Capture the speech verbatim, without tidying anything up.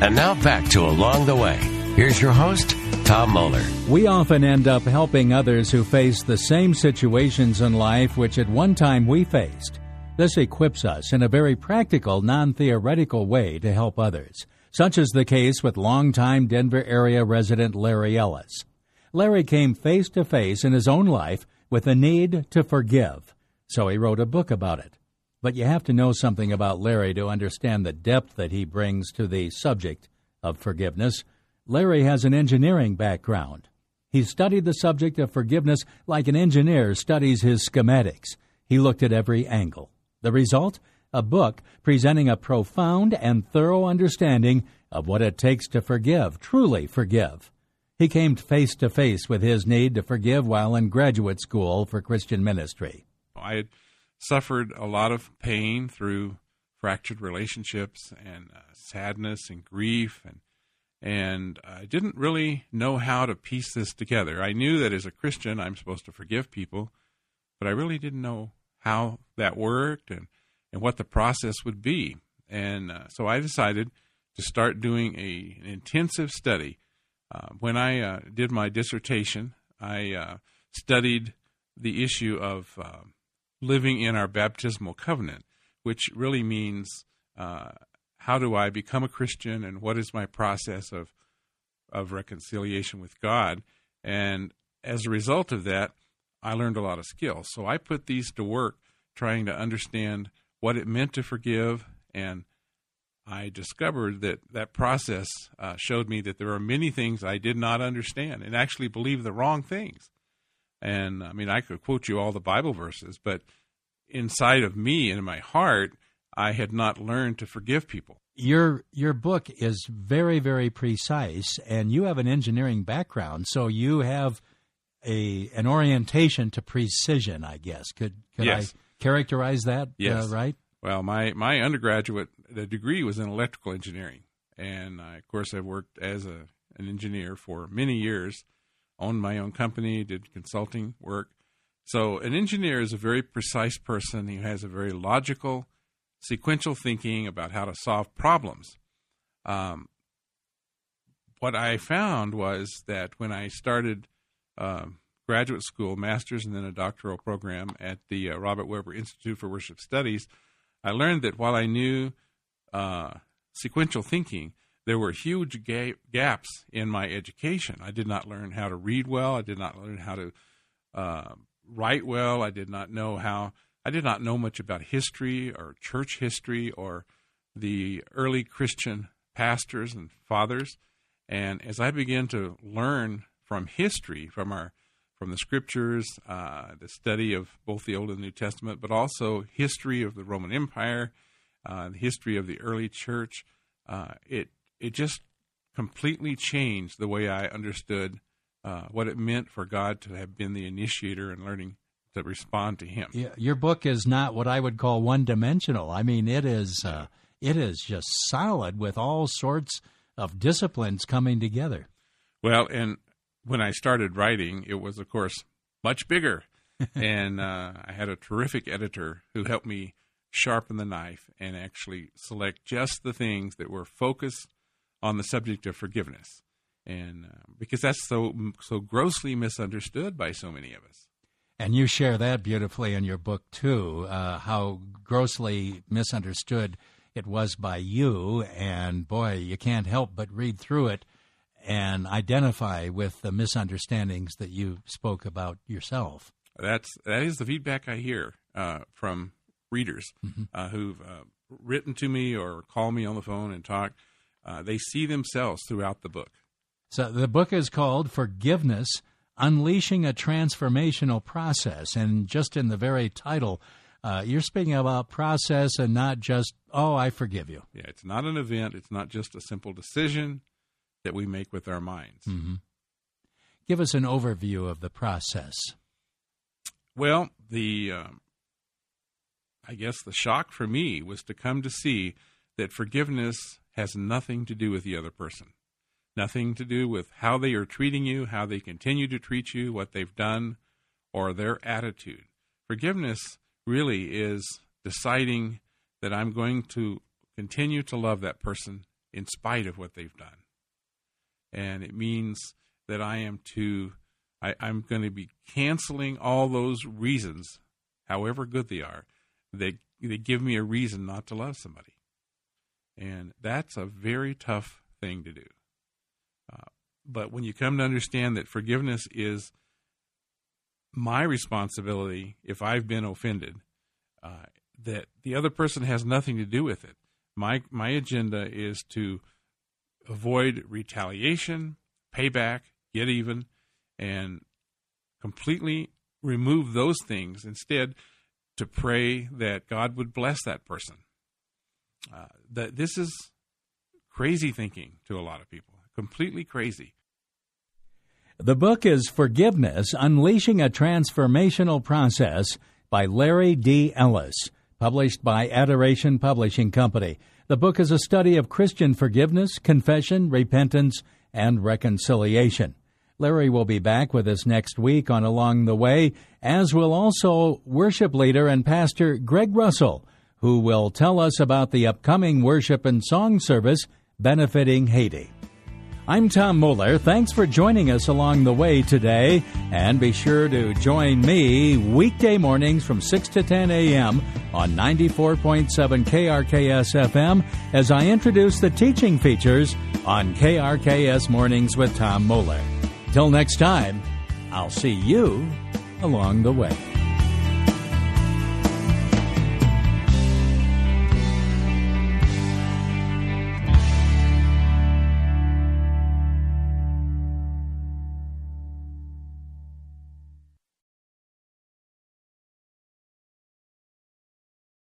And now back to Along the Way. Here's your host, Tom Moeller. We often end up helping others who face the same situations in life which at one time we faced. This equips us in a very practical, non-theoretical way to help others, such as the case with longtime Denver area resident Larry Ellis. Larry came face to face in his own life with the need to forgive, so he wrote a book about it. But you have to know something about Larry to understand the depth that he brings to the subject of forgiveness. Larry has an engineering background. He studied the subject of forgiveness like an engineer studies his schematics. He looked at every angle. The result? A book presenting a profound and thorough understanding of what it takes to forgive, truly forgive. He came face to face with his need to forgive while in graduate school for Christian ministry. I had suffered a lot of pain through fractured relationships and uh, sadness and grief, and and I didn't really know how to piece this together. I knew that as a Christian I'm supposed to forgive people, but I really didn't know how that worked and, and what the process would be. And uh, so I decided to start doing a, an intensive study. Uh, when I uh, did my dissertation, I uh, studied the issue of uh, living in our baptismal covenant, which really means uh, how do I become a Christian and what is my process of of reconciliation with God. And as a result of that, I learned a lot of skills. So I put these to work trying to understand what it meant to forgive, and I discovered that that process uh, showed me that there are many things I did not understand and actually believe the wrong things. And, I mean, I could quote you all the Bible verses, but inside of me and in my heart, I had not learned to forgive people. Your your book is very, very precise, and you have an engineering background, so you have a an orientation to precision, I guess. Could, could yes. I characterize that yes. uh, right? Well, my, my undergraduate the degree was in electrical engineering, and I, of course, I've worked as a an engineer for many years, owned my own company, did consulting work. So an engineer is a very precise person. He has a very logical, sequential thinking about how to solve problems. Um, what I found was that when I started uh, graduate school, master's, and then a doctoral program at the uh, Robert Weber Institute for Worship Studies, I learned that while I knew uh, sequential thinking, there were huge ga- gaps in my education. I did not learn how to read well. I did not learn how to uh, write well. I did not know how. I did not know much about history or church history or the early Christian pastors and fathers. And as I began to learn from history, from our from the scriptures, uh, the study of both the Old and New Testament, but also history of the Roman Empire, uh, the history of the early church, uh, it it just completely changed the way I understood uh, what it meant for God to have been the initiator in learning to respond to Him. Yeah, your book is not what I would call one-dimensional. I mean, it is uh, it is just solid with all sorts of disciplines coming together. Well, and when I started writing, it was, of course, much bigger. and uh, I had a terrific editor who helped me sharpen the knife and actually select just the things that were focused on the subject of forgiveness. And uh, because that's so so grossly misunderstood by so many of us. And you share that beautifully in your book, too, uh, how grossly misunderstood it was by you. And, boy, you can't help but read through it and identify with the misunderstandings that you spoke about yourself. That's that is the feedback I hear uh, from readers mm-hmm. uh, who've uh, written to me or called me on the phone and talk. Uh, they see themselves throughout the book. So the book is called Forgiveness, Unleashing a Transformational Process. And just in the very title, uh, you're speaking about process and not just, oh, I forgive you. Yeah, it's not an event. It's not just a simple decision that we make with our minds. Mm-hmm. Give us an overview of the process. Well, the um, I guess the shock for me was to come to see that forgiveness has nothing to do with the other person. Nothing to do with how they are treating you, how they continue to treat you, what they've done, or their attitude. Forgiveness really is deciding that I'm going to continue to love that person in spite of what they've done. And it means that I am to, I, I'm going to be canceling all those reasons, however good they are, that they give me a reason not to love somebody. And that's a very tough thing to do. Uh, but when you come to understand that forgiveness is my responsibility if I've been offended, uh, that the other person has nothing to do with it. My my agenda is to avoid retaliation, payback, get even, and completely remove those things. Instead, to pray that God would bless that person. Uh, that this is crazy thinking to a lot of people, completely crazy. The book is Forgiveness, Unleashing a Transformational Process by Larry D. Ellis, published by Adoration Publishing Company. The book is a study of Christian forgiveness, confession, repentance, and reconciliation. Larry will be back with us next week on Along the Way, as will also worship leader and pastor Greg Russell, who will tell us about the upcoming worship and song service benefiting Haiti. I'm Tom Moeller. Thanks for joining us along the way today, and be sure to join me weekday mornings from six to ten a.m. on ninety-four point seven K R K S F M as I introduce the teaching features on K R K S Mornings with Tom Moeller. Till next time, I'll see you along the way.